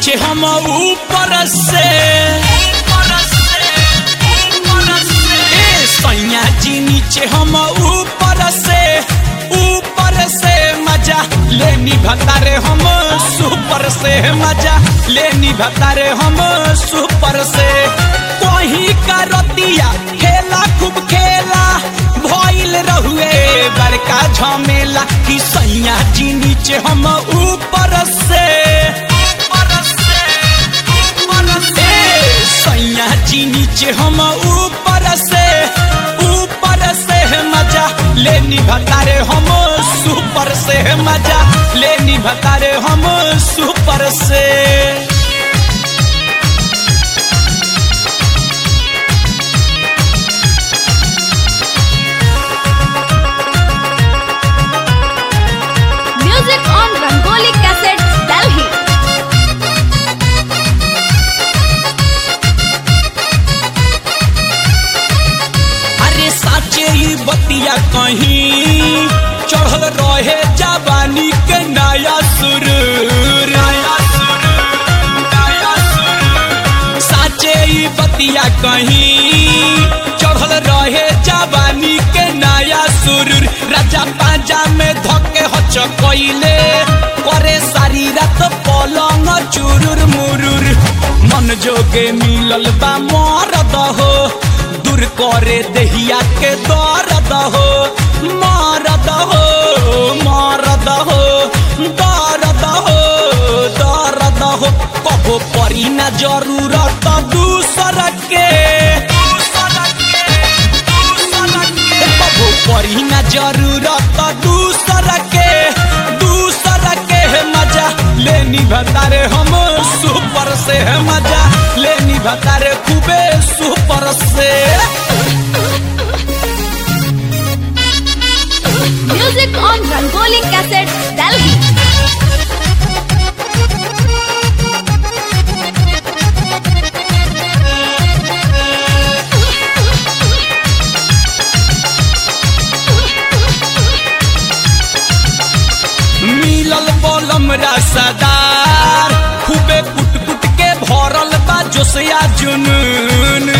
नीचे हम ऊपर से सैया जी नीचे हम ऊपर से मजा लेनी भतारे हम सुपर से मजा लेनी भतारे हम सुपर से कहीं का रतिया खेला खूब खेला भइल रहुए बड़का झमेला कि सैया जी नीचे हम ऊपर से सैया जी नीचे हम ऊपर से मजा लेनी भतारे हम सुपर से मजा लेनी भतारे हम सुपर से Music on Rangoli Cassettes, Delhi. अरे साचे ही बतिया कहीं चढ़ल रहे जवानी के नया सुर साचे ही बतिया कहीं चढ़ल रहे जवानी के नया सुर राजा पांजा में धके हचकइले करे सारी रात पलंग चुरुर मुरुर मन जोगे मिलल बा मरद हो दूर करे दहिया के दर्द हो मरद हो मरद हो दर्द हो दर्द हो कबो परी ना जरूरत दूसर के कबो परी ना जरूरत दूसर के मजा लेनी भतारे हम सुपर से मजा लेनी भतारे खूबे सुपर से Music on Rangoli Cassettes, Delhi. मिलल बलम रसदार खूबे कुट कुट के भरल बा जोसिया जुनून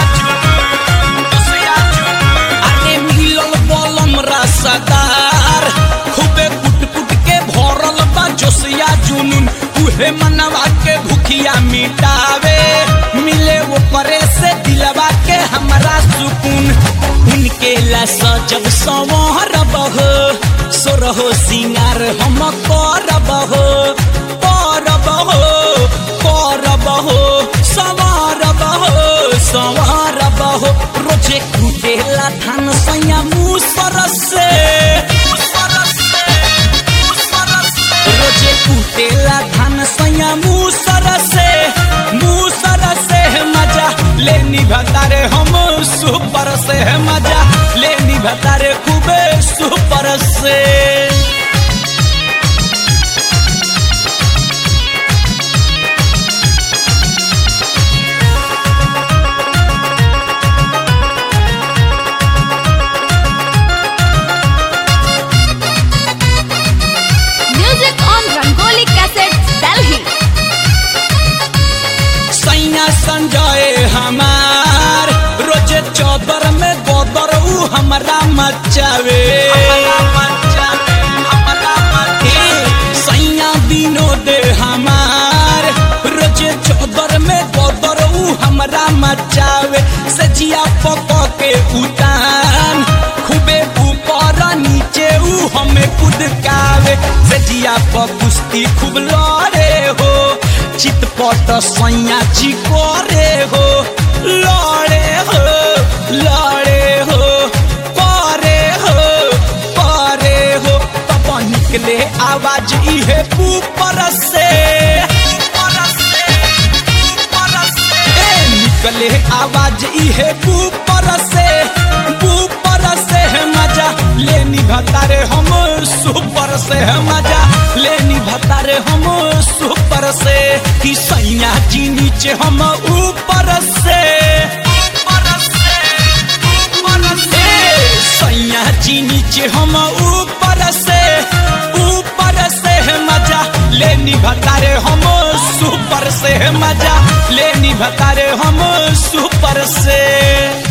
अरे मिलल बलम रसदार खूबे कुट कुट के भरल बा जोसिया जुनून उहे मनवा के भूखिया मिटावे मिले वो परे से दिलवा के हमरा सुकून उनके ला सजब संवरब हो सोरहो सिंगार हम करब हो संवारब हो रोजे कुटेला धान सैया मुसर से रोजे कुटेला धान सैया मुसर से मजा लेनी भतारे हम सुपर से मजा लेनी भतारे खूबे सुपर से Music on Rangoli Cassettes, Delhi. सैया संजय हमार रोजे चौदर में गोदर ऊ हमरा मचावे सैया विनोद हमार रोजे चौदर में गोदर ऊ हमरा मचावे सजिया पक के उतान खूबे ऊपर नीचे ऊ हमें कुदकावे सजिया पर कुश्ती खूब लड़े हो चितपट सैया जी करे हो लड़े हो करे हो तब निकले आवाज इहे ऊपर से निकले आवाज इहे ऊपर से मजा लेनी भतारे हम सुपर से मजा लेनी भतारे हम सुपर से कि सैया जी नीचे हम ऊपर से सैया जी नीचे हम ऊपर से मजा लेनी भतारे हम सुपर ऊपर से मजा लेनी भतारे हम सुपर से।